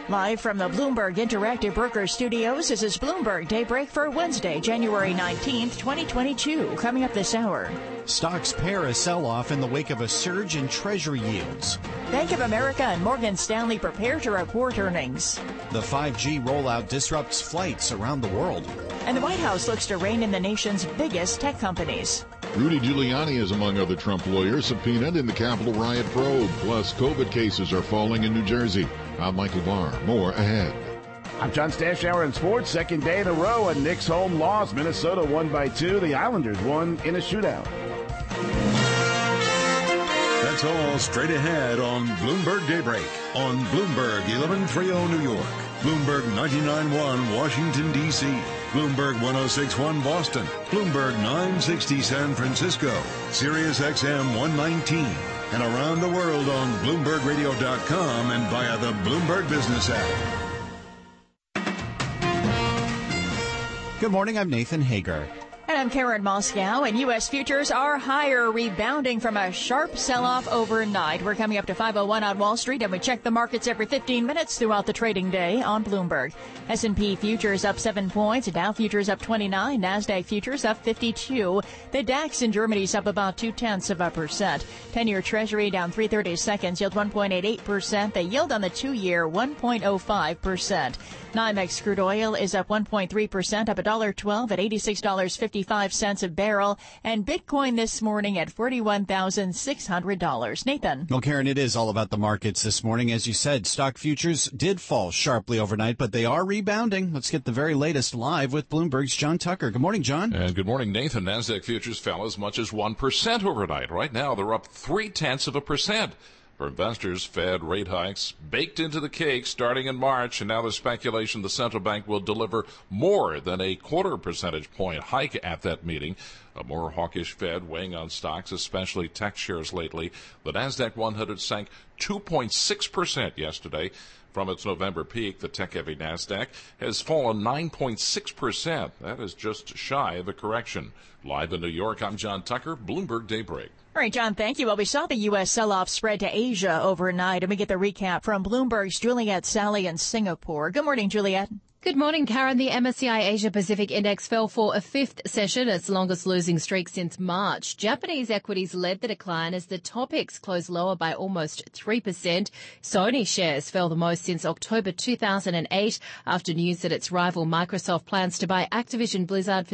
Live from the Bloomberg Interactive Brokers Studios, this is Bloomberg Daybreak for Wednesday, January 19th, 2022. Coming up this hour. Stocks pair a sell-off in the wake of a surge in Treasury yields. Bank of America and Morgan Stanley prepare to report earnings. The 5G rollout disrupts flights around the world. And the White House looks to rein in the nation's biggest tech companies. Rudy Giuliani is among other Trump lawyers subpoenaed in the Capitol riot probe. Plus, COVID cases are falling in New Jersey. I'm Michael Barr. More ahead. I'm John Stashower in sports. Second day in a row, a Knicks home loss. Minnesota won by 2. The Islanders won in a shootout. That's all straight ahead on Bloomberg Daybreak on Bloomberg 1130 New York, Bloomberg 99.1 Washington, D.C., Bloomberg 106.1 Boston, Bloomberg 960 San Francisco, Sirius XM 119, and around the world on BloombergRadio.com and via the Bloomberg Business app. Good morning, I'm Nathan Hager. And I'm Karen Moscow, and U.S. futures are higher, rebounding from a sharp sell-off overnight. We're coming up to 5:01 on Wall Street, and we check the markets every 15 minutes throughout the trading day on Bloomberg. S&P futures up 7 points, Dow futures up 29, NASDAQ futures up 52. The DAX in Germany's up about 0.2%. 10-year Treasury down 3/32, yield 1.88%. The yield on the 2-year 1.05%. NYMEX crude oil is up 1.3%, up $1.12 at $86.55 a barrel, and Bitcoin this morning at $41,600. Nathan. Well, Karen, it is all about the markets this morning. As you said, stock futures did fall sharply overnight, but they are rebounding. Let's get the very latest live with Bloomberg's John Tucker. Good morning, John. And good morning, Nathan. NASDAQ futures fell as much as 1% overnight. Right now, they're up 0.3%. For investors, Fed rate hikes baked into the cake starting in March, and now there's speculation the central bank will deliver more than a 0.25 percentage point hike at that meeting. A more hawkish Fed weighing on stocks, especially tech shares lately. The NASDAQ 100 sank 2.6% yesterday. From its November peak, the tech-heavy NASDAQ has fallen 9.6%. That is just shy of a correction. Live in New York, I'm John Tucker, Bloomberg Daybreak. All right, John, thank you. Well, we saw the U.S. sell-off spread to Asia overnight, and we get the recap from Bloomberg's Juliet Sally in Singapore. Good morning, Juliet. Good morning, Karen. The MSCI Asia Pacific Index fell for a fifth session, its longest losing streak since March. Japanese equities led the decline as the Topix closed lower by almost 3%. Sony shares fell the most since October 2008 after news that its rival Microsoft plans to buy Activision Blizzard for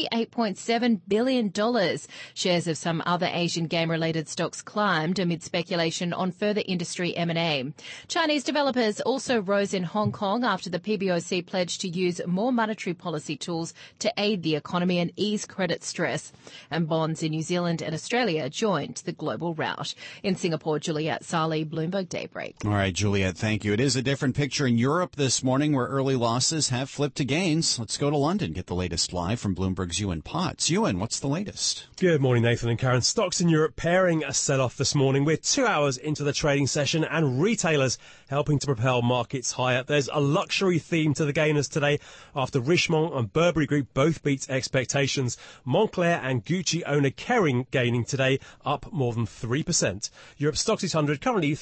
$68.7 billion. Shares of some other Asian game-related stocks climbed amid speculation on further industry M&A. Chinese developers also rose in Hong Kong after the PBOC pledged to use more monetary policy tools to aid the economy and ease credit stress. And bonds in New Zealand and Australia joined the global rout. In Singapore, Juliet Sali, Bloomberg Daybreak. All right, Juliet, thank you. It is a different picture in Europe this morning where early losses have flipped to gains. Let's go to London, get the latest live from Bloomberg's Ewan Potts. Ewan, what's the latest? Good morning, Nathan and Karen. Stocks in Europe pairing a sell-off this morning. We're 2 hours into the trading session and retailers helping to propel markets higher. There's a luxury theme to the gainers today after Richemont and Burberry Group both beat expectations. Moncler and Gucci owner Kering gaining today, up more than 3%. Europe Stoxx 600 currently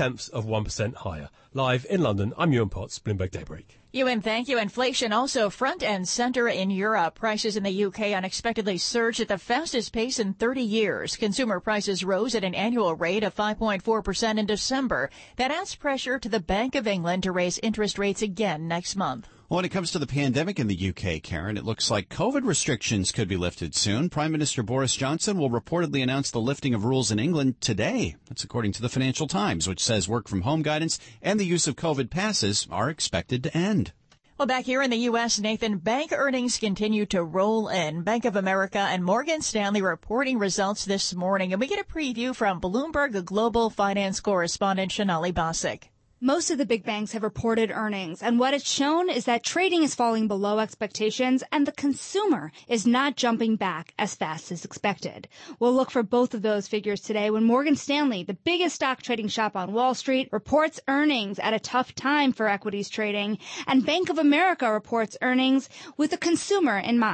0.3% higher. Live in London, I'm Ewan Potts, Bloomberg Daybreak. Ewan, thank you. Inflation also front and center in Europe. Prices in the UK unexpectedly surged at the fastest pace in 30 years. Consumer prices rose at an annual rate of 5.4% in December. That adds pressure to the Bank of England to raise interest rates again next month. Well, when it comes to the pandemic in the UK, Karen, it looks like COVID restrictions could be lifted soon. Prime Minister Boris Johnson will reportedly announce the lifting of rules in England today. That's according to the Financial Times, which says work from home guidance and the use of COVID passes are expected to end. Well, back here in the U.S., Nathan, bank earnings continue to roll in. Bank of America and Morgan Stanley reporting results this morning. And we get a preview from Bloomberg Global Finance correspondent Shonali Basak. Most of the big banks have reported earnings, and what it's shown is that trading is falling below expectations and the consumer is not jumping back as fast as expected. We'll look for both of those figures today when Morgan Stanley, the biggest stock trading shop on Wall Street, reports earnings at a tough time for equities trading, and Bank of America reports earnings with the consumer in mind.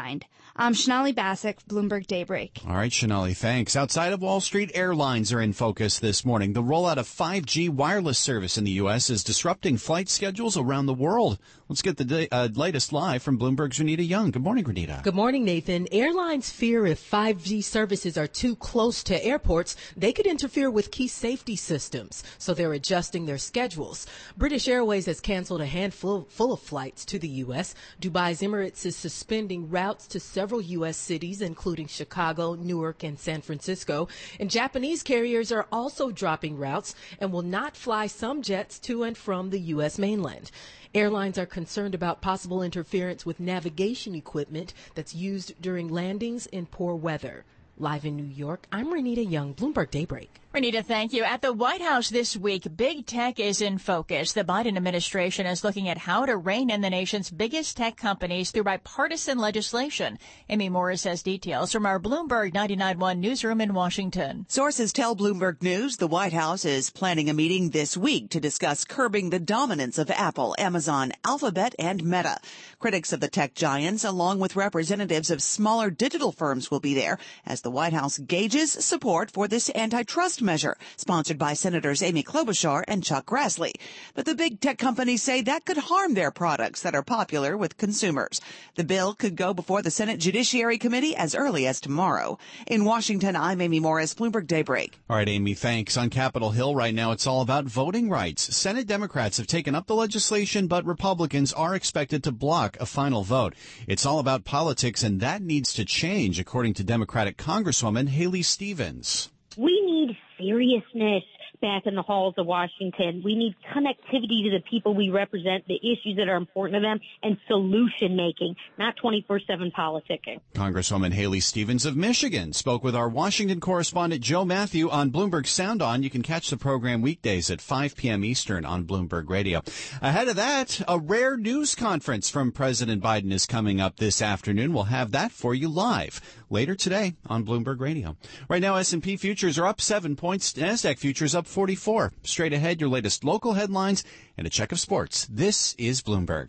I'm Shonali Bassick, Bloomberg Daybreak. All right, Shonali, thanks. Outside of Wall Street, airlines are in focus this morning. The rollout of 5G wireless service in the U.S. is disrupting flight schedules around the world. Let's get the latest live from Bloomberg's Renita Young. Good morning, Renita. Good morning, Nathan. Airlines fear if 5G services are too close to airports, they could interfere with key safety systems. So they're adjusting their schedules. British Airways has canceled a handful of flights to the U.S. Dubai's Emirates is suspending routes to several U.S. cities, including Chicago, Newark, and San Francisco. And Japanese carriers are also dropping routes and will not fly some jets to and from the U.S. mainland. Airlines are concerned about possible interference with navigation equipment that's used during landings in poor weather. Live in New York, I'm Renita Young, Bloomberg Daybreak. Renita, thank you. At the White House this week, big tech is in focus. The Biden administration is looking at how to rein in the nation's biggest tech companies through bipartisan legislation. Amy Morris has details from our Bloomberg 99.1 newsroom in Washington. Sources tell Bloomberg News the White House is planning a meeting this week to discuss curbing the dominance of Apple, Amazon, Alphabet, and Meta. Critics of the tech giants, along with representatives of smaller digital firms, will be there as the White House gauges support for this antitrust measure, sponsored by Senators Amy Klobuchar and Chuck Grassley. But the big tech companies say that could harm their products that are popular with consumers. The bill could go before the Senate Judiciary Committee as early as tomorrow. In Washington, I'm Amy Morris, Bloomberg Daybreak. All right, Amy, thanks. On Capitol Hill right now, it's all about voting rights. Senate Democrats have taken up the legislation, but Republicans are expected to block a final vote. It's all about politics, and that needs to change, according to Democratic Congresswoman Haley Stevens. We need seriousness back in the halls of Washington. We need connectivity to the people we represent, the issues that are important to them, and solution making, not 24/7 politicking. Congresswoman Haley Stevens of Michigan spoke with our Washington correspondent Joe Matthew on Bloomberg Sound On. You can catch the program weekdays at 5 p.m. Eastern on Bloomberg Radio. Ahead of that, a rare news conference from President Biden is coming up this afternoon. We'll have that for you live later today on Bloomberg Radio. Right now, S&P futures are up 7 points. NASDAQ futures up 44. Straight ahead, your latest local headlines and a check of sports. This is Bloomberg.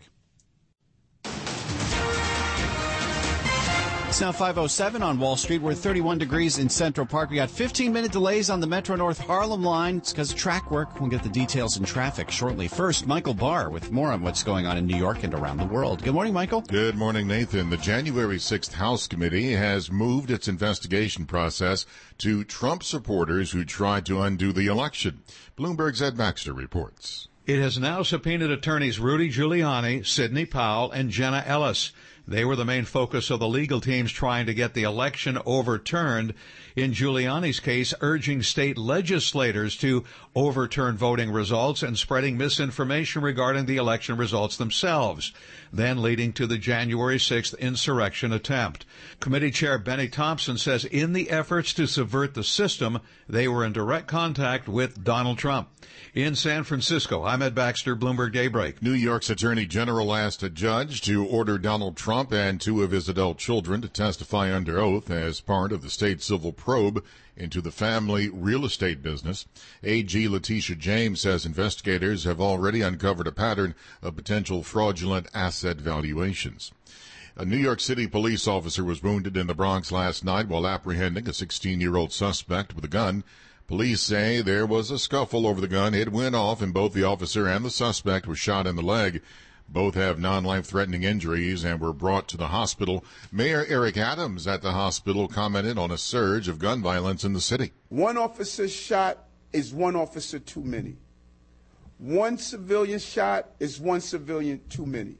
It's now 5:07 on Wall Street. We're 31 degrees in Central Park. We got 15-minute delays on the Metro North Harlem line. It's because of track work. We'll get the details in traffic shortly. First, Michael Barr with more on what's going on in New York and around the world. Good morning, Michael. Good morning, Nathan. The January 6th House Committee has moved its investigation process to Trump supporters who tried to undo the election. Bloomberg's Ed Baxter reports. It has now subpoenaed attorneys Rudy Giuliani, Sidney Powell, and Jenna Ellis. They were the main focus of the legal teams trying to get the election overturned. In Giuliani's case, urging state legislators to overturn voting results and spreading misinformation regarding the election results themselves, then leading to the January 6th insurrection attempt. Committee Chair Benny Thompson says in the efforts to subvert the system, they were in direct contact with Donald Trump. In San Francisco, I'm Ed Baxter, Bloomberg Daybreak. New York's Attorney General asked a judge to order Donald Trump and two of his adult children to testify under oath as part of the state civil probe into the family real estate business. AG Letitia James says investigators have already uncovered a pattern of potential fraudulent asset valuations. A New York City police officer was wounded in the Bronx last night while apprehending a 16-year-old suspect with a gun. Police say there was a scuffle over the gun. It went off and both the officer and the suspect were shot in the leg. Both have non-life-threatening injuries and were brought to the hospital. Mayor Eric Adams at the hospital commented on a surge of gun violence in the city. One officer shot is one officer too many. One civilian shot is one civilian too many.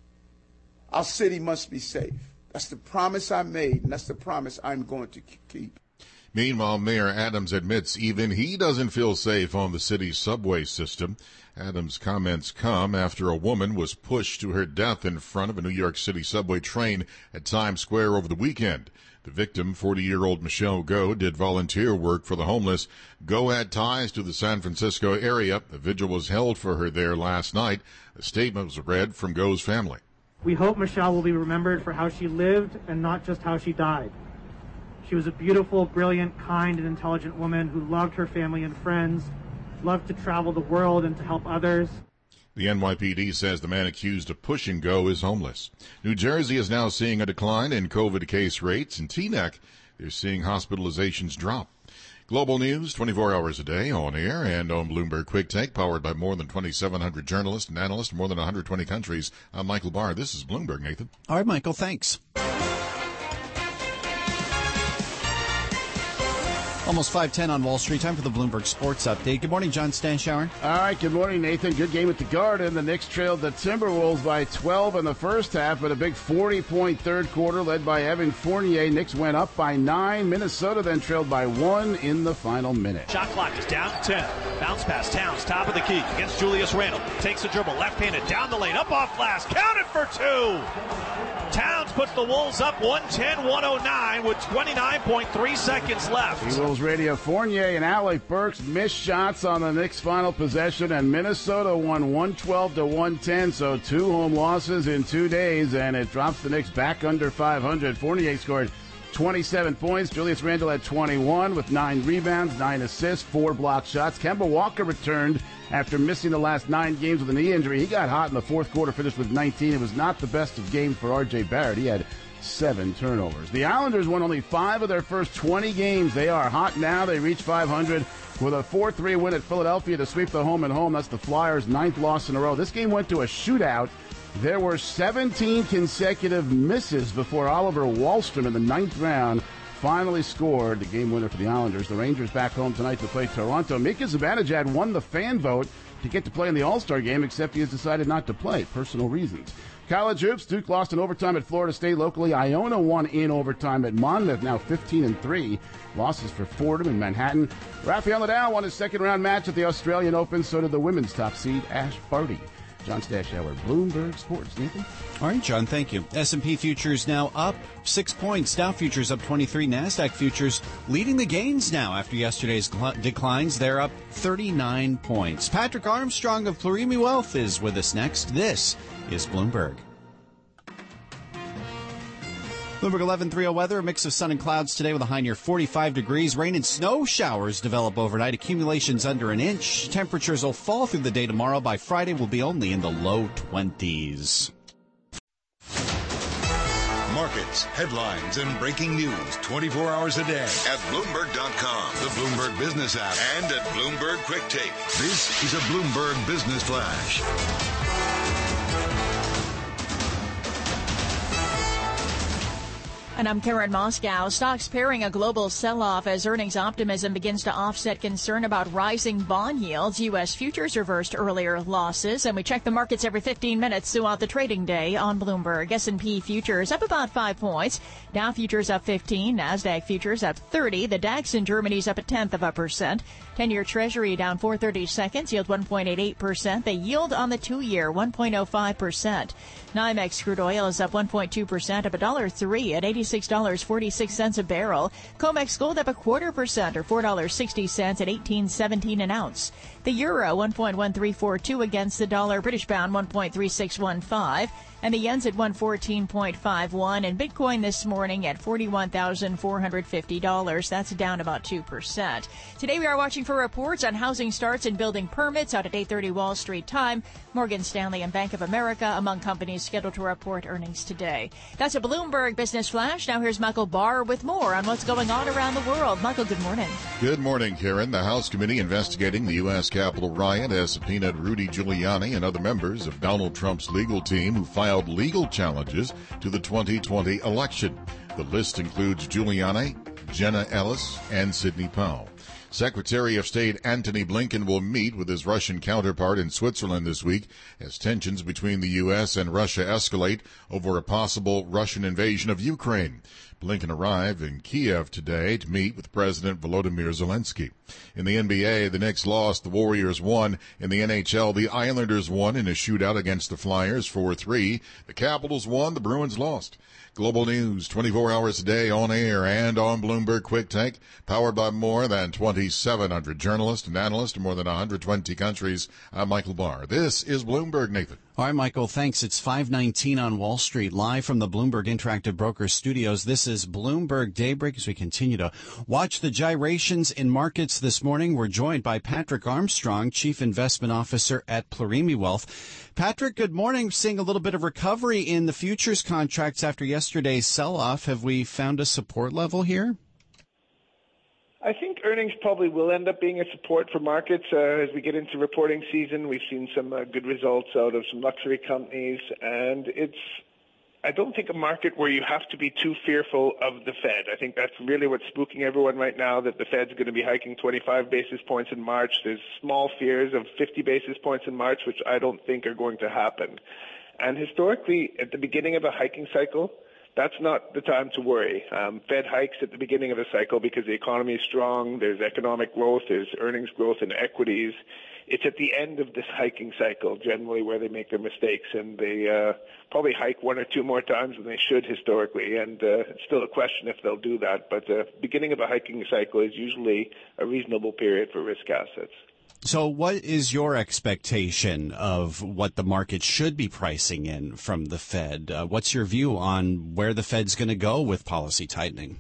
Our city must be safe. That's the promise I made, and that's the promise I'm going to keep. Meanwhile, Mayor Adams admits even he doesn't feel safe on the city's subway system. Adams' comments come after a woman was pushed to her death in front of a New York City subway train at Times Square over the weekend. The victim, 40-year-old Michelle Go, did volunteer work for the homeless. Go had ties to the San Francisco area. A vigil was held for her there last night. A statement was read from Go's family. We hope Michelle will be remembered for how she lived and not just how she died. She was a beautiful, brilliant, kind, and intelligent woman who loved her family and friends, loved to travel the world and to help others. The NYPD says the man accused of push and go is homeless. New Jersey is now seeing a decline in COVID case rates. In Teaneck, they're seeing hospitalizations drop. Global news 24 hours a day on air and on Bloomberg Quick Take, powered by more than 2,700 journalists and analysts in more than 120 countries. I'm Michael Barr. This is Bloomberg, Nathan. All right, Michael, thanks. Almost 5:10 on Wall Street. Time for the Bloomberg Sports Update. Good morning, John Stanschauer. All right, good morning, Nathan. Good game at the Garden. The Knicks trailed the Timberwolves by 12 in the first half, but a big 40-point third quarter led by Evan Fournier. Knicks went up by 9. Minnesota then trailed by 1 in the final minute. Shot clock is down to 10. Bounce pass, Towns, top of the key against Julius Randle. Takes a dribble, left-handed, down the lane, up off glass, counted for 2. Towns puts the Wolves up 110-109 with 29.3 seconds left. Eagles Radio, Fournier and Alec Burks missed shots on the Knicks' final possession, and Minnesota won 112-110, so 2 home losses in 2 days, and it drops the Knicks back under 500. Fournier scored 27 points. Julius Randle had 21 with 9 rebounds, 9 assists, 4 blocked shots. Kemba Walker returned after missing the last 9 games with a knee injury. He got hot in the fourth quarter, finished with 19. It was not the best of games for R.J. Barrett. He had 7 turnovers. The Islanders won only 5 of their first 20 games. They are hot now. They reach 500 with a 4-3 win at Philadelphia to sweep the home and home. That's the Flyers' 9th loss in a row. This game went to a shootout. There were 17 consecutive misses before Oliver Wahlstrom in the 9th round finally scored the game winner for the Islanders. The Rangers back home tonight to play Toronto. Mika Zibanejad won the fan vote to get to play in the All-Star game, except he has decided not to play, personal reasons. College hoops, Duke lost in overtime at Florida State locally. Iona won in overtime at Monmouth, now 15-3. Losses for Fordham and Manhattan. Rafael Nadal won his second-round match at the Australian Open. So did the women's top seed, Ash Barty. John Stanschauer, Bloomberg Sports. Nathan? All right, John, thank you. S&P futures now up 6 points. Dow futures up 23. NASDAQ futures leading the gains now after yesterday's declines. They're up 39 points. Patrick Armstrong of Plurimi Wealth is with us next. This is Bloomberg. Bloomberg 11:30 weather, a mix of sun and clouds today with a high near 45 degrees. Rain and snow showers develop overnight. Accumulations under an inch. Temperatures will fall through the day tomorrow. By Friday, we'll be only in the low 20s. Markets, headlines, and breaking news 24 hours a day at Bloomberg.com, the Bloomberg Business app, and at Bloomberg Quick Take. This is a Bloomberg Business Flash. And I'm Karen Moscow. Stocks pairing a global sell-off as earnings optimism begins to offset concern about rising bond yields. U.S. futures reversed earlier losses, and we check the markets every 15 minutes throughout the trading day on Bloomberg. S&P futures up about 5 points. Dow futures up 15. NASDAQ futures up 30. The DAX in Germany's up 0.1%. 10-year Treasury down 4/30 seconds, yield 1.88%. The yield on the 2-year 1.05%. NYMEX crude oil is up 1.2%, up $1.03 at $86.46 a barrel. COMEX gold up 0.25% or $4.60 at $18.17 an ounce. The euro 1.1342 against the dollar. British pound 1.3615. And the yen's at 114.51. And Bitcoin this morning at $41,450. That's down about 2%. Today we are watching for reports on housing starts and building permits out at 8:30 Wall Street time. Morgan Stanley and Bank of America among companies scheduled to report earnings today. That's a Bloomberg Business Flash. Now here's Michael Barr with more on what's going on around the world. Michael, good morning. Good morning, Karen. The House committee investigating the U.S. Capitol riot has subpoenaed Rudy Giuliani and other members of Donald Trump's legal team who filed legal challenges to the 2020 election. The list includes Giuliani, Jenna Ellis, and Sidney Powell. Secretary of State Antony Blinken will meet with his Russian counterpart in Switzerland this week as tensions between the U.S. and Russia escalate over a possible Russian invasion of Ukraine. Blinken arrived in Kiev today to meet with President Volodymyr Zelensky. In the NBA, the Knicks lost, the Warriors won. In the NHL, the Islanders won in a shootout against the Flyers 4-3. The Capitals won, the Bruins lost. Global news 24 hours a day on air and on Bloomberg Quick Take, powered by more than 2,700 journalists and analysts in more than 120 countries. I'm Michael Barr. This is Bloomberg, Nathan. All right, Michael, thanks. It's 5:19 on Wall Street, live from the Bloomberg Interactive Brokers studios. This is Bloomberg Daybreak. As we continue to watch the gyrations in markets this morning, we're joined by Patrick Armstrong, Chief Investment Officer at Plurimi Wealth. Patrick, good morning. Seeing a little bit of recovery in the futures contracts after yesterday's sell-off. Have we found a support level here? I think earnings probably will end up being a support for markets as we get into reporting season. We've seen some good results out of some luxury companies, and I don't think a market where you have to be too fearful of the Fed. I think that's really what's spooking everyone right now, that the Fed's going to be hiking 25 basis points in March. There's small fears of 50 basis points in March, which I don't think are going to happen. And historically, at the beginning of a hiking cycle, that's not the time to worry. Fed hikes at the beginning of a cycle because the economy is strong, there's economic growth, there's earnings growth in equities. It's at the end of this hiking cycle generally where they make their mistakes, and they probably hike one or two more times than they should historically, and it's still a question if they'll do that. But the beginning of a hiking cycle is usually a reasonable period for risk assets. So what is your expectation of what the market should be pricing in from the Fed? What's your view on where the Fed's going to go with policy tightening?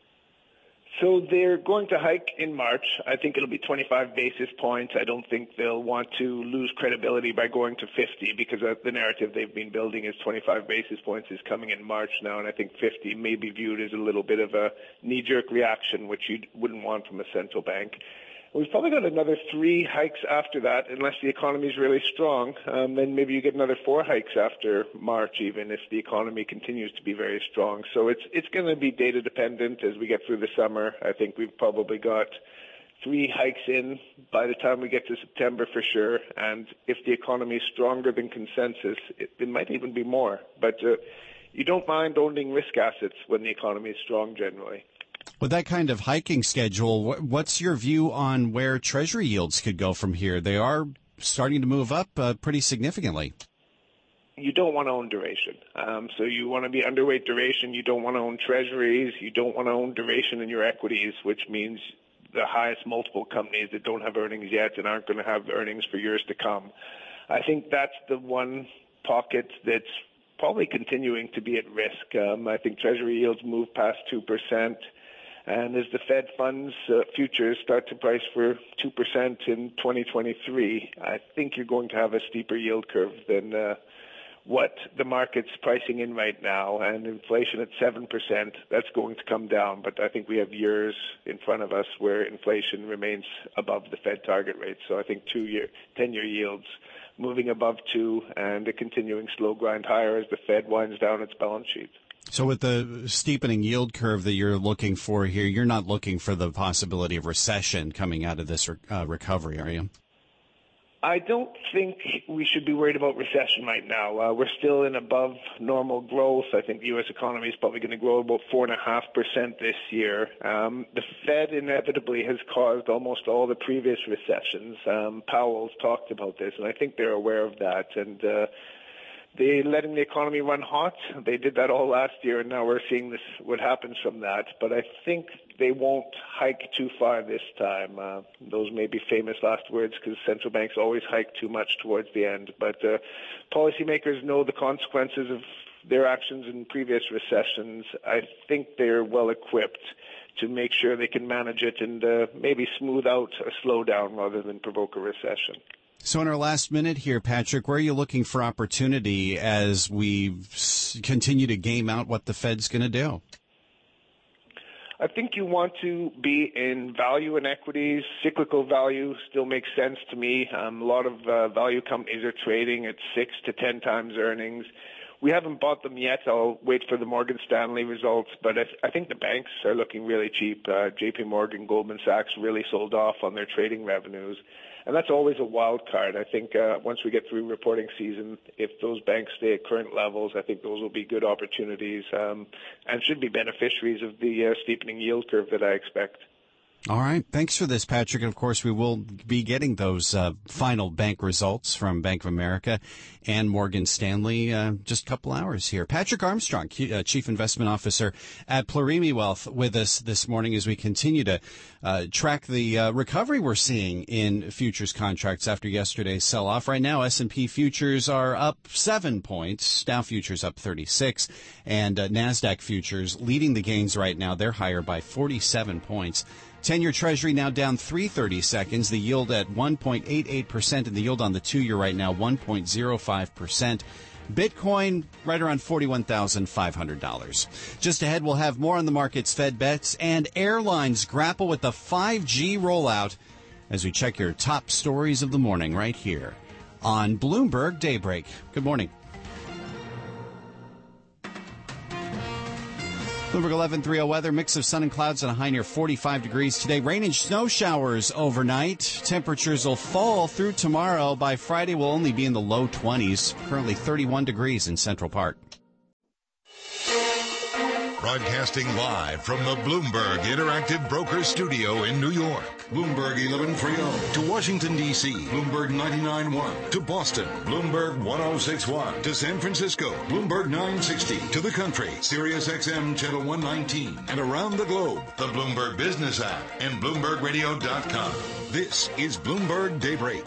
So they're going to hike in March. I think it'll be 25 basis points. I don't think they'll want to lose credibility by going to 50 because the narrative they've been building is 25 basis points is coming in March now, and I think 50 may be viewed as a little bit of a knee-jerk reaction, which you wouldn't want from a central bank. We've probably got another 3 hikes after that, unless the economy is really strong. Then maybe you get another 4 hikes after March, even if the economy continues to be very strong. So it's going to be data dependent as we get through the summer. I think we've probably got 3 hikes in by the time we get to September for sure. And if the economy is stronger than consensus, it might even be more. But you don't mind owning risk assets when the economy is strong generally. With that kind of hiking schedule, what's your view on where Treasury yields could go from here? They are starting to move up pretty significantly. You don't want to own duration. So you want to be underweight duration. You don't want to own Treasuries. You don't want to own duration in your equities, which means the highest multiple companies that don't have earnings yet and aren't going to have earnings for years to come. I think that's the one pocket that's probably continuing to be at risk. I think Treasury yields move past 2%. And as the Fed funds futures start to price for 2% in 2023, I think you're going to have a steeper yield curve than what the market's pricing in right now. And inflation at 7%, that's going to come down. But I think we have years in front of us where inflation remains above the Fed target rate. So I think 10-year yields moving above 2 and a continuing slow grind higher as the Fed winds down its balance sheet. So with the steepening yield curve that you're looking for here, you're not looking for the possibility of recession coming out of this recovery, are you? I don't think we should be worried about recession right now. We're still in above normal growth. I think the U.S. economy is probably going to grow about 4.5% this year. The Fed inevitably has caused almost all the previous recessions. Powell's talked about this, and I think they're aware of that. And they're letting the economy run hot. They did that all last year, and now we're seeing this, what happens from that. But I think they won't hike too far this time. Those may be famous last words because central banks always hike too much towards the end. But policymakers know the consequences of their actions in previous recessions. I think they're well equipped to make sure they can manage it and maybe smooth out a slowdown rather than provoke a recession. So in our last minute here, Patrick, where are you looking for opportunity as we continue to game out what the Fed's going to do? I think you want to be in value and equities. Cyclical value still makes sense to me. A lot of value companies are trading at 6 to 10 times earnings. We haven't bought them yet. I'll wait for the Morgan Stanley results, but I think the banks are looking really cheap. JP Morgan, Goldman Sachs really sold off on their trading revenues. And that's always a wild card. I think once we get through reporting season, if those banks stay at current levels, I think those will be good opportunities and should be beneficiaries of the steepening yield curve that I expect. All right. Thanks for this, Patrick. And, of course, we will be getting those final bank results from Bank of America and Morgan Stanley just a couple hours here. Patrick Armstrong, Chief Investment Officer at Plurimi Wealth, with us this morning as we continue to track the recovery we're seeing in futures contracts after yesterday's sell-off. Right now, S&P futures are up 7 points, Dow futures up 36, and NASDAQ futures leading the gains right now. They're higher by 47 points. 10-year Treasury now down 3/30 seconds. The yield at 1.88%, and the yield on the 2-year right now 1.05%. Bitcoin right around $41,500. Just ahead, we'll have more on the market's Fed bets, and airlines grapple with the 5G rollout as we check your top stories of the morning right here on Bloomberg Daybreak. Good morning. Bloomberg 11:30 weather, mix of sun and clouds and a high near 45 degrees today. Rain and snow showers overnight. Temperatures will fall through tomorrow. By Friday, we'll only be in the low 20s. Currently 31 degrees in Central Park. Broadcasting live from the Bloomberg Interactive Brokers Studio in New York. Bloomberg 1130 to Washington, D.C. Bloomberg 99.1 to Boston. Bloomberg 106.1 to San Francisco. Bloomberg 960 to the country. Sirius XM Channel 119. And around the globe, the Bloomberg Business app and BloombergRadio.com. This is Bloomberg Daybreak.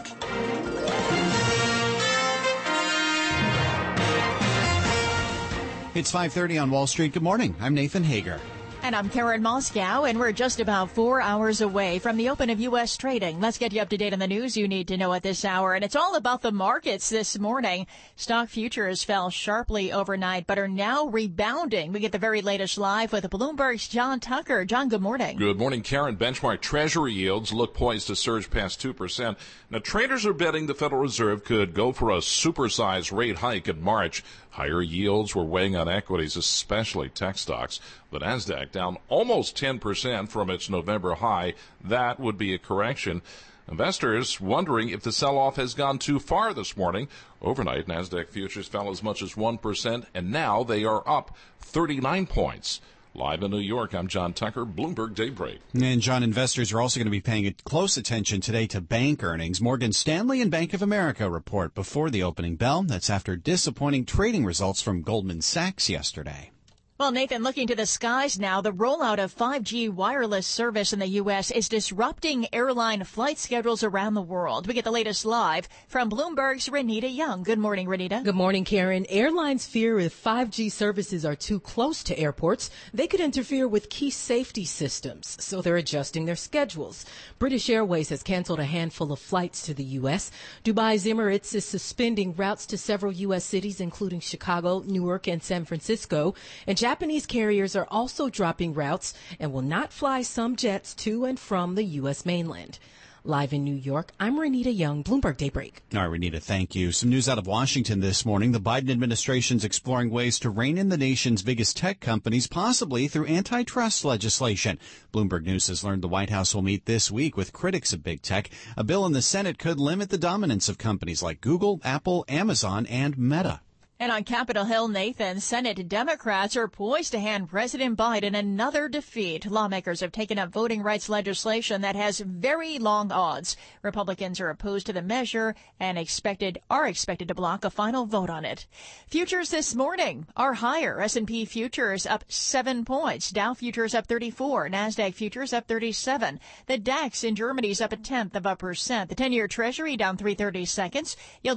It's 5:30 on Wall Street. Good morning. I'm Nathan Hager. And I'm Karen Moscow, and we're just about 4 hours away from the open of U.S. trading. Let's get you up to date on the news you need to know at this hour. And it's all about the markets this morning. Stock futures fell sharply overnight, but are now rebounding. We get the very latest live with Bloomberg's John Tucker. John, good morning. Good morning, Karen. Benchmark Treasury yields look poised to surge past 2%. Now, traders are betting the Federal Reserve could go for a supersized rate hike in March. Higher yields were weighing on equities, especially tech stocks. The Nasdaq down almost 10% from its November high. That would be a correction. Investors wondering if the sell-off has gone too far this morning. Overnight, Nasdaq futures fell as much as 1%, and now they are up 39 points. Live in New York, I'm John Tucker, Bloomberg Daybreak. And, John, investors are also going to be paying close attention today to bank earnings. Morgan Stanley and Bank of America report before the opening bell. That's after disappointing trading results from Goldman Sachs yesterday. Well, Nathan, looking to the skies now, the rollout of 5G wireless service in the U.S. is disrupting airline flight schedules around the world. We get the latest live from Bloomberg's Renita Young. Good morning, Renita. Good morning, Karen. Airlines fear if 5G services are too close to airports, they could interfere with key safety systems, so they're adjusting their schedules. British Airways has canceled a handful of flights to the U.S. Dubai's Emirates is suspending routes to several U.S. cities, including Chicago, Newark, and San Francisco. And Japanese carriers are also dropping routes and will not fly some jets to and from the U.S. mainland. Live in New York, I'm Renita Young, Bloomberg Daybreak. All right, Renita, thank you. Some news out of Washington this morning. The Biden administration's exploring ways to rein in the nation's biggest tech companies, possibly through antitrust legislation. Bloomberg News has learned the White House will meet this week with critics of big tech. A bill in the Senate could limit the dominance of companies like Google, Apple, Amazon, and Meta. And on Capitol Hill, Nathan, Senate Democrats are poised to hand President Biden another defeat. Lawmakers have taken up voting rights legislation that has very long odds. Republicans are opposed to the measure and are expected to block a final vote on it. Futures this morning are higher. S&P futures up 7 points. Dow futures up 34. NASDAQ futures up 37. The DAX in Germany is up 0.1%. The 10-year Treasury down 3/30 seconds. Yield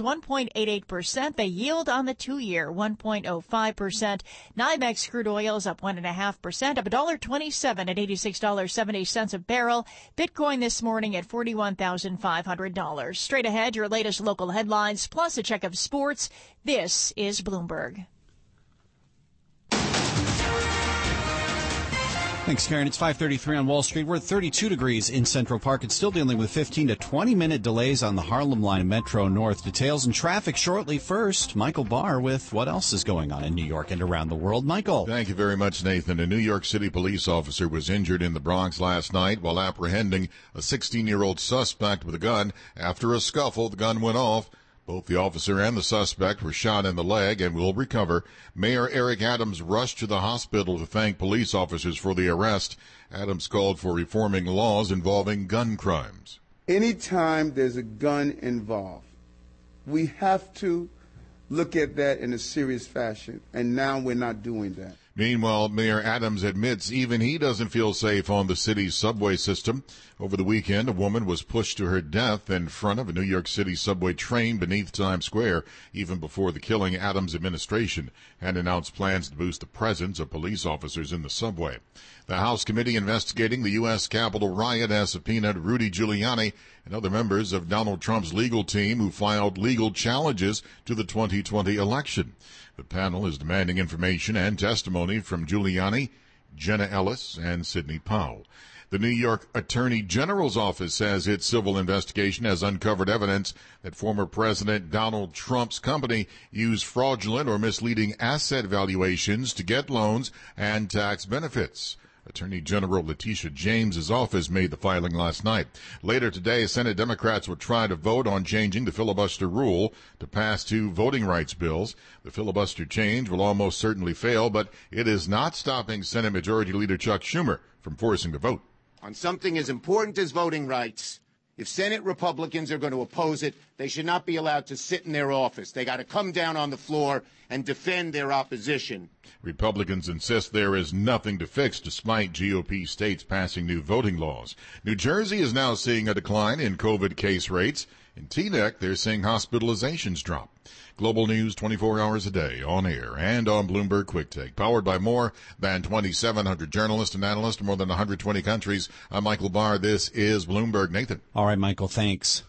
1.88%. The yield on the 2-year 1.05%. NYMEX crude oil is up 1.5%, up $1.27 at $86.70 a barrel. Bitcoin this morning at $41,500. Straight ahead, your latest local headlines, plus a check of sports. This is Bloomberg. Thanks, Karen. It's 5:33 on Wall Street. We're at 32 degrees in Central Park. It's still dealing with 15 to 20-minute delays on the Harlem Line of Metro North. Details and traffic shortly. First, Michael Barr with what else is going on in New York and around the world. Michael. Thank you very much, Nathan. A New York City police officer was injured in the Bronx last night while apprehending a 16-year-old suspect with a gun. After a scuffle, the gun went off. Both the officer and the suspect were shot in the leg and will recover. Mayor Eric Adams rushed to the hospital to thank police officers for the arrest. Adams called for reforming laws involving gun crimes. Anytime there's a gun involved, we have to look at that in a serious fashion, and now we're not doing that. Meanwhile, Mayor Adams admits even he doesn't feel safe on the city's subway system. Over the weekend, a woman was pushed to her death in front of a New York City subway train beneath Times Square. Even before the killing, Adams' administration had announced plans to boost the presence of police officers in the subway. The House committee investigating the U.S. Capitol riot has subpoenaed Rudy Giuliani and other members of Donald Trump's legal team who filed legal challenges to the 2020 election. The panel is demanding information and testimony from Giuliani, Jenna Ellis, and Sidney Powell. The New York Attorney General's office says its civil investigation has uncovered evidence that former President Donald Trump's company used fraudulent or misleading asset valuations to get loans and tax benefits. Attorney General Letitia James's office made the filing last night. Later today, Senate Democrats will try to vote on changing the filibuster rule to pass two voting rights bills. The filibuster change will almost certainly fail, but it is not stopping Senate Majority Leader Chuck Schumer from forcing the vote. On something as important as voting rights, if Senate Republicans are going to oppose it, they should not be allowed to sit in their office. They got to come down on the floor and defend their opposition. Republicans insist there is nothing to fix despite GOP states passing new voting laws. New Jersey is now seeing a decline in COVID case rates. In Teaneck, they're seeing hospitalizations drop. Global news 24 hours a day, on air and on Bloomberg Quick Take. Powered by more than 2,700 journalists and analysts in more than 120 countries. I'm Michael Barr. This is Bloomberg. Nathan. All right, Michael, thanks.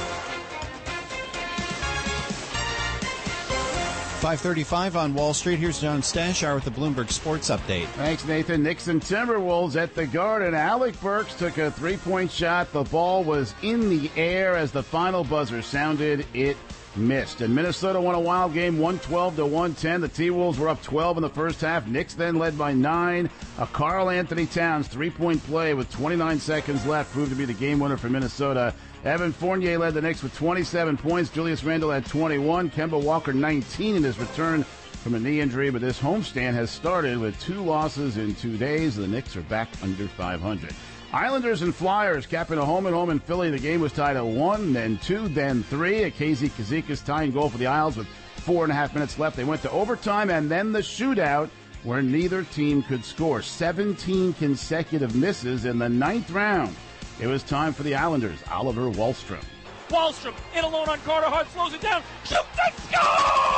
5:35 on Wall Street. Here's John Stashar with the Bloomberg Sports Update. Thanks, Nathan. Knicks and Timberwolves at the Garden. Alec Burks took a three-point shot. The ball was in the air as the final buzzer sounded. It missed. And Minnesota won a wild game, 112-110. The T-Wolves were up 12 in the first half. Knicks then led by 9. A Karl Anthony Towns three-point play with 29 seconds left proved to be the game winner for Minnesota. Evan Fournier led the Knicks with 27 points. Julius Randle had 21. Kemba Walker 19 in his return from a knee injury. But this homestand has started with 2 losses in 2 days. The Knicks are back under 500. Islanders and Flyers capping a home-and-home in Philly. The game was tied at 1, then 2, then 3. A KZ Kazikas tying goal for the Isles with 4.5 minutes left. They went to overtime and then the shootout where neither team could score. 17 consecutive misses in the 9th round. It was time for the Islanders. Oliver Wahlstrom. Wahlstrom in alone on Carter Hart, slows it down, shoots and scores!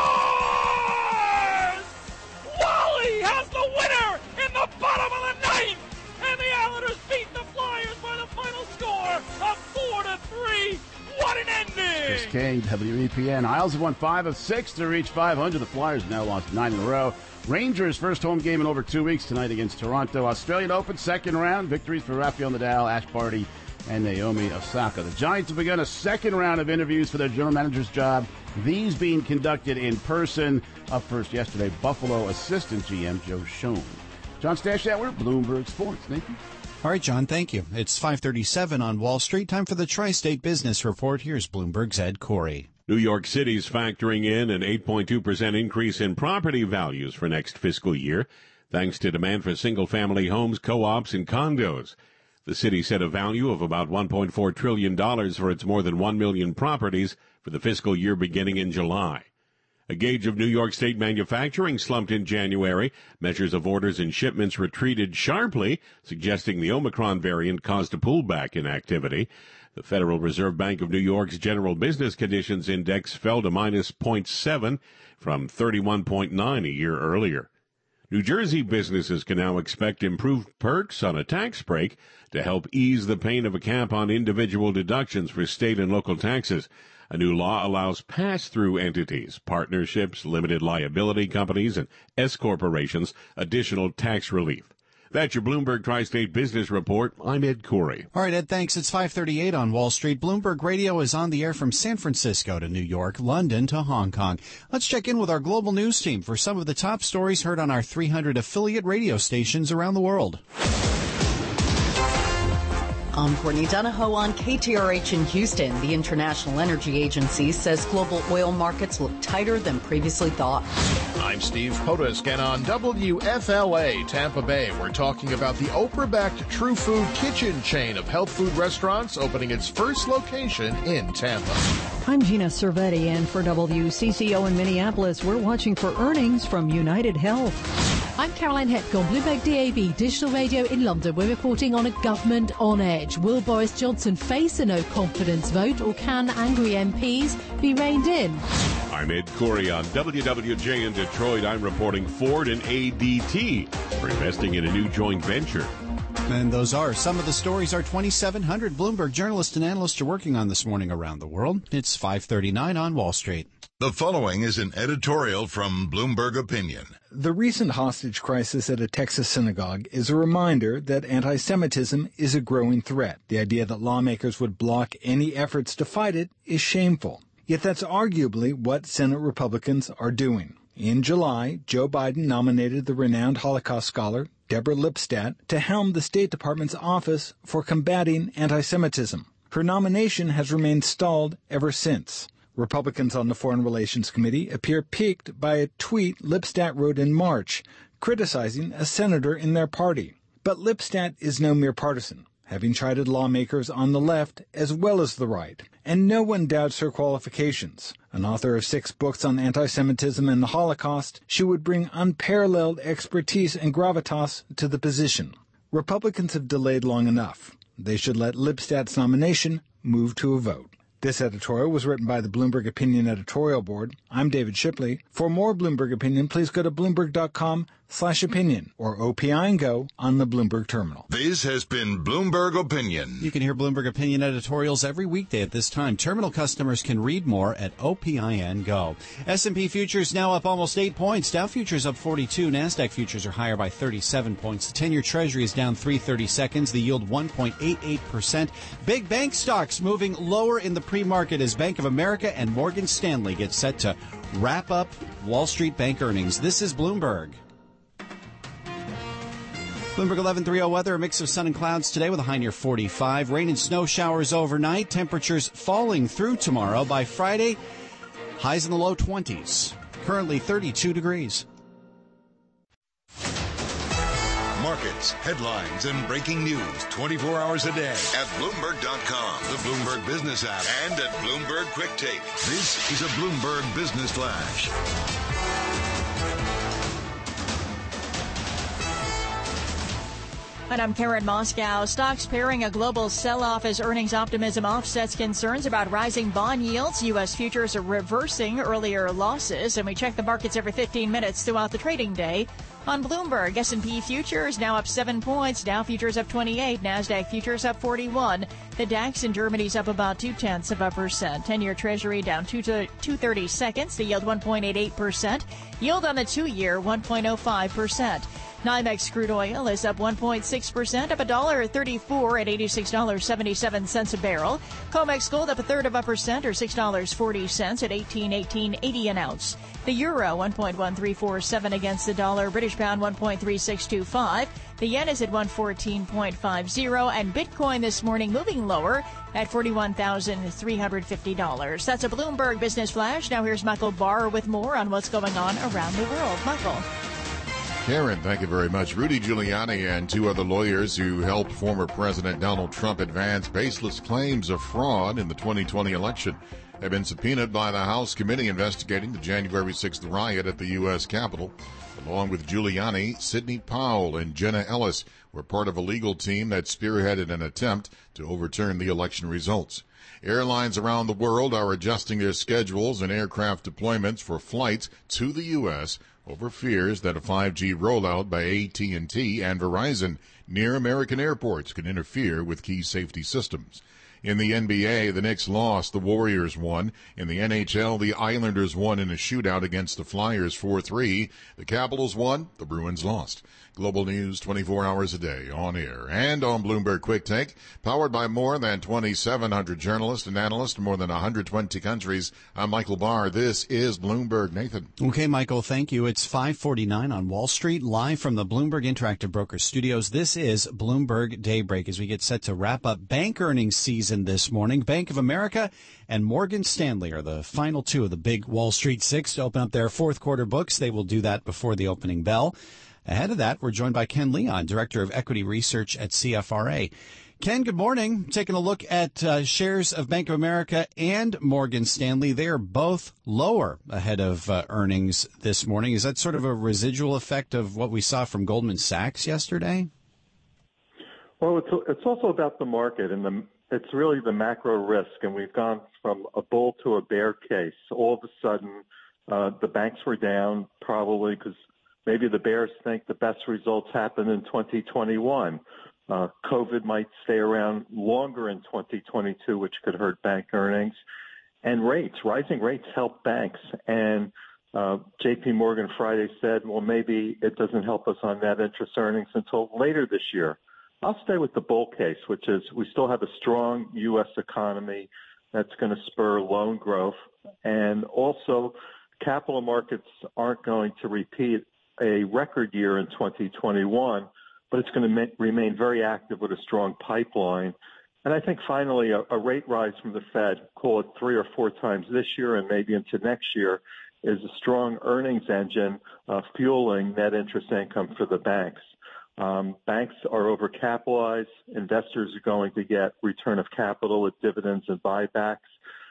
Wally has the winner in the bottom of the 9th, and the Islanders beat the Flyers by the final score of 4-3. What an ending! Chris King, WEPN. Isles have won 5 of 6 to reach 500. The Flyers now lost 9 in a row. Rangers' first home game in over 2 weeks tonight against Toronto. Australian Open second round victories for Rafael Nadal, Ash Barty, and Naomi Osaka. The Giants have begun a second round of interviews for their general manager's job. These being conducted in person. Up first yesterday, Buffalo assistant GM Joe Schoen. John Stashauer, Bloomberg Sports. Nathan. All right, John, thank you. It's 5:37 on Wall Street. Time for the Tri-State Business Report. Here's Bloomberg's Ed Corey. New York City's factoring in an 8.2% increase in property values for next fiscal year, thanks to demand for single-family homes, co-ops, and condos. The city set a value of about $1.4 trillion for its more than 1 million properties for the fiscal year beginning in July. A gauge of New York State manufacturing slumped in January. Measures of orders and shipments retreated sharply, suggesting the Omicron variant caused a pullback in activity. The Federal Reserve Bank of New York's General Business Conditions Index fell to minus 0.7 from 31.9 a year earlier. New Jersey businesses can now expect improved perks on a tax break to help ease the pain of a cap on individual deductions for state and local taxes. A new law allows pass-through entities, partnerships, limited liability companies, and S corporations additional tax relief. That's your Bloomberg Tri-State Business Report. I'm Ed Corey. All right, Ed, thanks. It's 5:38 on Wall Street. Bloomberg Radio is on the air from San Francisco to New York, London to Hong Kong. Let's check in with our global news team for some of the top stories heard on our 300 affiliate radio stations around the world. I'm Courtney Donahoe on KTRH in Houston. The International Energy Agency says global oil markets look tighter than previously thought. I'm Steve Potusk, and on WFLA Tampa Bay, we're talking about the Oprah-backed True Food Kitchen chain of health food restaurants opening its first location in Tampa. I'm Gina Cervetti, and for WCCO in Minneapolis, we're watching for earnings from United Health. I'm Caroline Hepk on Bloomberg DAB Digital Radio in London. We're reporting on a government on edge. Will Boris Johnson face a no-confidence vote, or can angry MPs be reined in? I'm Ed Corey on WWJ in Detroit. I'm reporting Ford and ADT are investing in a new joint venture. And those are some of the stories our 2,700 Bloomberg journalists and analysts are working on this morning around the world. It's 5:39 on Wall Street. The following is an editorial from Bloomberg Opinion. The recent hostage crisis at a Texas synagogue is a reminder that anti-Semitism is a growing threat. The idea that lawmakers would block any efforts to fight it is shameful. Yet that's arguably what Senate Republicans are doing. In July, Joe Biden nominated the renowned Holocaust scholar Deborah Lipstadt to helm the State Department's Office for Combating Anti-Semitism. Her nomination has remained stalled ever since. Republicans on the Foreign Relations Committee appear piqued by a tweet Lipstadt wrote in March, criticizing a senator in their party. But Lipstadt is no mere partisan, having chided lawmakers on the left as well as the right, and no one doubts her qualifications. An author of 6 books on anti-Semitism and the Holocaust, she would bring unparalleled expertise and gravitas to the position. Republicans have delayed long enough. They should let Lipstadt's nomination move to a vote. This editorial was written by the Bloomberg Opinion Editorial Board. I'm David Shipley. For more Bloomberg Opinion, please go to Bloomberg.com/opinion or OPI and Go on the Bloomberg Terminal. This has been Bloomberg Opinion. You can hear Bloomberg Opinion editorials every weekday at this time. Terminal customers can read more at OPI and Go. S&P futures now up almost 8 points. Dow futures up 42. NASDAQ futures are higher by 37 points. The 10-year Treasury is down 3/32. The yield 1.88%. Big bank stocks moving lower in the pre-market as Bank of America and Morgan Stanley get set to wrap up Wall Street bank earnings. This is Bloomberg. Bloomberg 11:30 weather, a mix of sun and clouds today with a high near 45. Rain and snow showers overnight. Temperatures falling through tomorrow. By Friday, highs in the low 20s. Currently 32 degrees. Markets, headlines, and breaking news 24 hours a day at Bloomberg.com, the Bloomberg Business app, and at Bloomberg Quick Take. This is a Bloomberg Business Flash. And I'm Karen Moscow. Stocks pairing a global sell-off as earnings optimism offsets concerns about rising bond yields. U.S. futures are reversing earlier losses, and we check the markets every 15 minutes throughout the trading day. On Bloomberg, S&P futures now up 7 points. Dow futures up 28. NASDAQ futures up 41. The DAX in Germany's up about 0.2%. 10-year Treasury down 2.30 seconds. The yield 1.88%. Yield on the 2-year 1.05%. NYMEX crude oil is up 1.6%, up $1.34 at $86.77 a barrel. COMEX gold up 1/3% or $6.40 at $18.80 an ounce. The euro 1.1347 against the dollar. British pound 1.3625. The yen is at 114.50, and Bitcoin this morning moving lower at $41,350. That's a Bloomberg Business Flash. Now here's Michael Barr with more on what's going on around the world. Michael. Karen, thank you very much. Rudy Giuliani and 2 other lawyers who helped former President Donald Trump advance baseless claims of fraud in the 2020 election have been subpoenaed by the House committee investigating the January 6th riot at the U.S. Capitol. Along with Giuliani, Sidney Powell and Jenna Ellis were part of a legal team that spearheaded an attempt to overturn the election results. Airlines around the world are adjusting their schedules and aircraft deployments for flights to the U.S. over fears that a 5G rollout by AT&T and Verizon near American airports could interfere with key safety systems. In the NBA, the Knicks lost, the Warriors won. In the NHL, the Islanders won in a shootout against the Flyers 4-3. The Capitals won, the Bruins lost. Global news 24 hours a day, on air and on Bloomberg Quick Take, powered by more than 2,700 journalists and analysts in more than 120 countries. I'm Michael Barr. This is Bloomberg. Nathan. Okay, Michael, thank you. It's 5:49 on Wall Street, live from the Bloomberg Interactive Brokers Studios. This is Bloomberg Daybreak as we get set to wrap up bank earnings season this morning. Bank of America and Morgan Stanley are the final two of the big Wall Street six to open up their fourth quarter books. They will do that before the opening bell. Ahead of that, we're joined by Ken Leon, Director of Equity Research at CFRA. Ken, good morning. Taking a look at shares of Bank of America and Morgan Stanley. They are both lower ahead of earnings this morning. Is that sort of a residual effect of what we saw from Goldman Sachs yesterday? Well, it's also about the market, and it's really the macro risk. And we've gone from a bull to a bear case. All of a sudden, the banks were down probably because maybe the bears think the best results happen in 2021. COVID might stay around longer in 2022, which could hurt bank earnings. And rising rates help banks. And J.P. Morgan Friday said, well, maybe it doesn't help us on net interest earnings until later this year. I'll stay with the bull case, which is we still have a strong U.S. economy that's going to spur loan growth. And also, capital markets aren't going to repeat a record year in 2021, but it's going to remain very active with a strong pipeline. And I think finally a rate rise from the Fed, call it 3 or 4 times this year and maybe into next year, is a strong earnings engine fueling net interest income for the banks. Banks are overcapitalized. Investors are going to get return of capital with dividends and buybacks.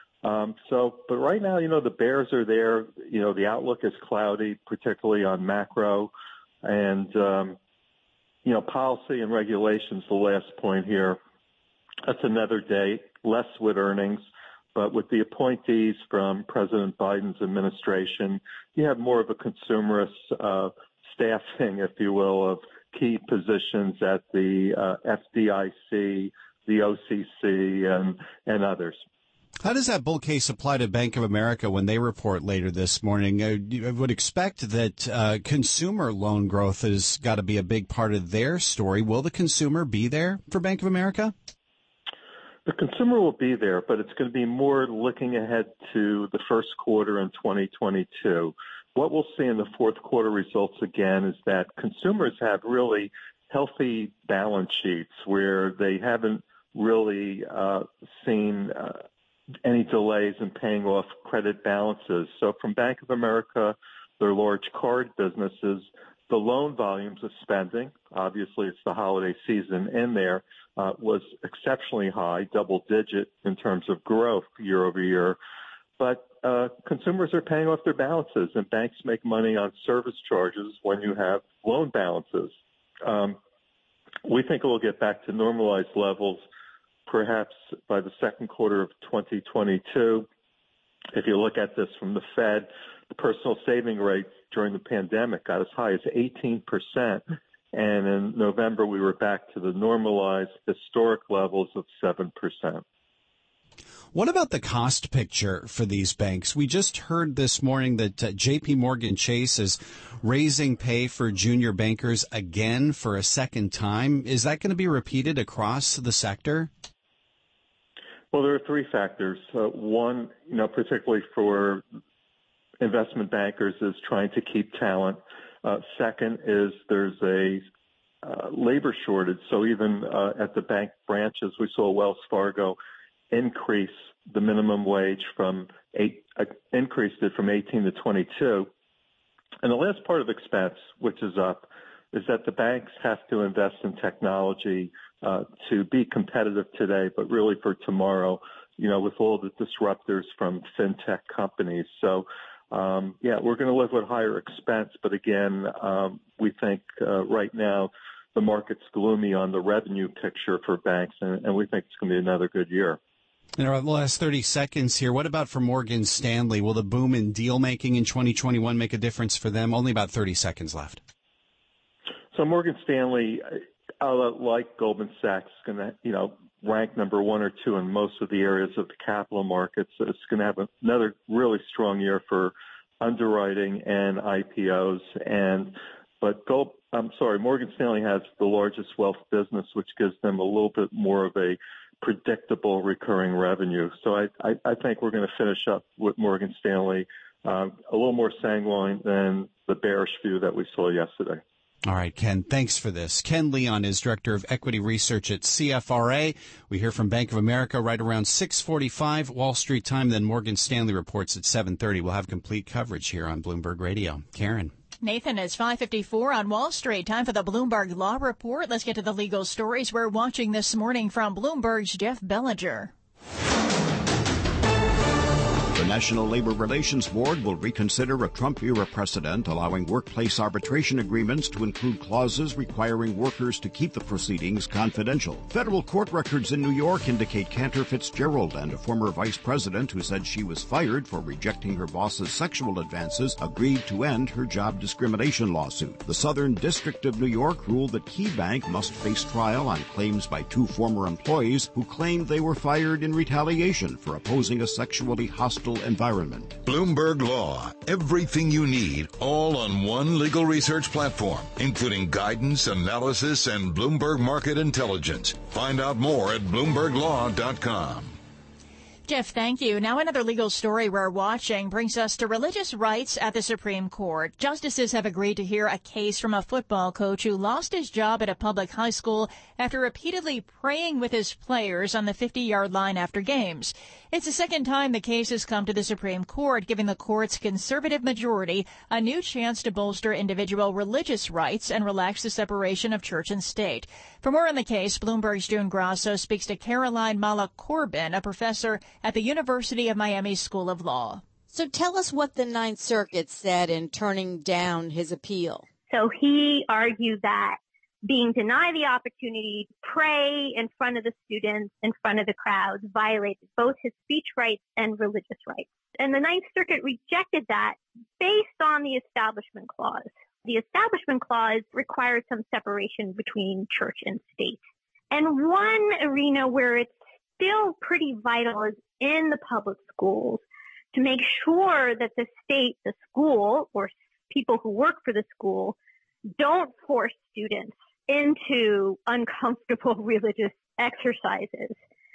But right now, the bears are there. The outlook is cloudy, particularly on macro and, policy and regulations. The last point here, that's another day, less with earnings, but with the appointees from President Biden's administration, you have more of a consumerist staffing, if you will, of key positions at the FDIC, the OCC, and others. How does that bull case apply to Bank of America when they report later this morning? I would expect that consumer loan growth has got to be a big part of their story. Will the consumer be there for Bank of America? The consumer will be there, but it's going to be more looking ahead to the first quarter in 2022. What we'll see in the fourth quarter results again is that consumers have really healthy balance sheets where they haven't really seen any delays in paying off credit balances. So from Bank of America, their large card businesses, the loan volumes of spending, obviously it's the holiday season in there, was exceptionally high, double digit in terms of growth year over year. But consumers are paying off their balances, and banks make money on service charges when you have loan balances. We think it will get back to normalized levels perhaps by the second quarter of 2022. If you look at this from the Fed, the personal saving rate during the pandemic got as high as 18%. And in November, we were back to the normalized historic levels of 7%. What about the cost picture for these banks? We just heard this morning that J.P. Morgan Chase is raising pay for junior bankers again for a second time. Is that going to be repeated across the sector? Well, there are 3 factors. One, particularly for investment bankers, is trying to keep talent. Second is there's a labor shortage. So even at the bank branches, we saw Wells Fargo increase the minimum wage increased it from 18 to 22. And the last part of expense, which is up, is that the banks have to invest in technology to be competitive today, but really for tomorrow, with all the disruptors from fintech companies. So, we're going to live with higher expense. But again, we think right now the market's gloomy on the revenue picture for banks, and we think it's going to be another good year. In our last 30 seconds here, what about for Morgan Stanley? Will the boom in deal making in 2021 make a difference for them? Only about 30 seconds left. So Morgan Stanley, like Goldman Sachs, is going to, rank number 1 or 2 in most of the areas of the capital markets. So it's going to have another really strong year for underwriting and IPOs. And But Morgan Stanley has the largest wealth business, which gives them a little bit more of a predictable recurring revenue. So I think we're going to finish up with Morgan Stanley a little more sanguine than the bearish view that we saw yesterday. All right, Ken, thanks for this. Ken Leon is Director of Equity Research at CFRA. We hear from Bank of America right around 6:45 Wall Street time, then Morgan Stanley reports at 7:30. We'll have complete coverage here on Bloomberg Radio. Karen. Nathan, it's 5:54 on Wall Street. Time for the Bloomberg Law Report. Let's get to the legal stories we're watching this morning from Bloomberg's Jeff Bellinger. The National Labor Relations Board will reconsider a Trump-era precedent allowing workplace arbitration agreements to include clauses requiring workers to keep the proceedings confidential. Federal court records in New York indicate Cantor Fitzgerald and a former vice president who said she was fired for rejecting her boss's sexual advances agreed to end her job discrimination lawsuit. The Southern District of New York ruled that KeyBank must face trial on claims by two former employees who claimed they were fired in retaliation for opposing a sexually hostile environment. Bloomberg Law. Everything you need, all on one legal research platform, including guidance, analysis, and Bloomberg Market Intelligence. Find out more at BloombergLaw.com. Jeff, thank you. Now another legal story we're watching brings us to religious rights at the Supreme Court. Justices have agreed to hear a case from a football coach who lost his job at a public high school after repeatedly praying with his players on the 50-yard line after games. It's the second time the case has come to the Supreme Court, giving the court's conservative majority a new chance to bolster individual religious rights and relax the separation of church and state. For more on the case, Bloomberg's June Grasso speaks to Caroline Mala-Corbin, a professor at the University of Miami School of Law. So tell us what the Ninth Circuit said in turning down his appeal. So he argued that being denied the opportunity to pray in front of the students, in front of the crowds, violated both his speech rights and religious rights. And the Ninth Circuit rejected that based on the Establishment Clause. The Establishment Clause requires some separation between church and state. And one arena where it's still pretty vital is in the public schools to make sure that the state, the school, or people who work for the school don't force students into uncomfortable religious exercises.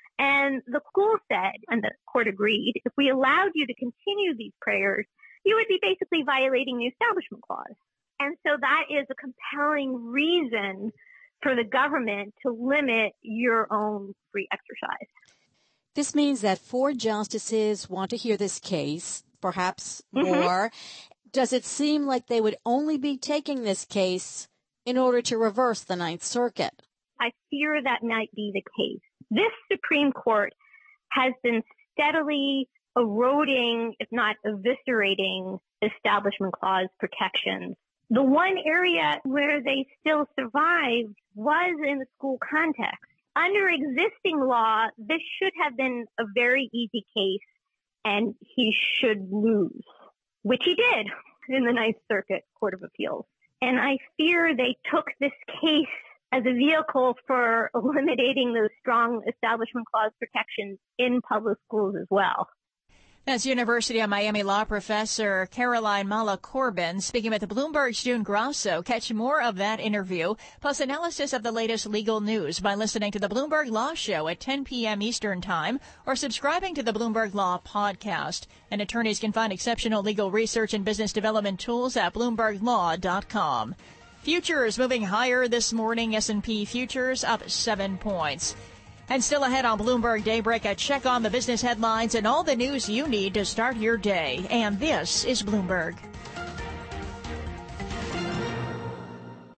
And the school said, and the court agreed, if we allowed you to continue these prayers, you would be basically violating the Establishment Clause. And so that is a compelling reason for the government to limit your own free exercise. This means that 4 justices want to hear this case, perhaps more. Does it seem like they would only be taking this case in order to reverse the Ninth Circuit? I fear that might be the case. This Supreme Court has been steadily eroding, if not eviscerating, Establishment Clause protections. The one area where they still survived was in the school context. Under existing law, this should have been a very easy case, and he should lose, which he did in the Ninth Circuit Court of Appeals. And I fear they took this case as a vehicle for eliminating those strong Establishment Clause protections in public schools as well. That's University of Miami law professor Caroline Mala-Corbin speaking with the Bloomberg's June Grasso. Catch more of that interview, plus analysis of the latest legal news by listening to the Bloomberg Law Show at 10 p.m. Eastern Time or subscribing to the Bloomberg Law Podcast. And attorneys can find exceptional legal research and business development tools at BloombergLaw.com. Futures moving higher this morning. S&P futures up 7 points. And still ahead on Bloomberg Daybreak, a check on the business headlines and all the news you need to start your day. And this is Bloomberg.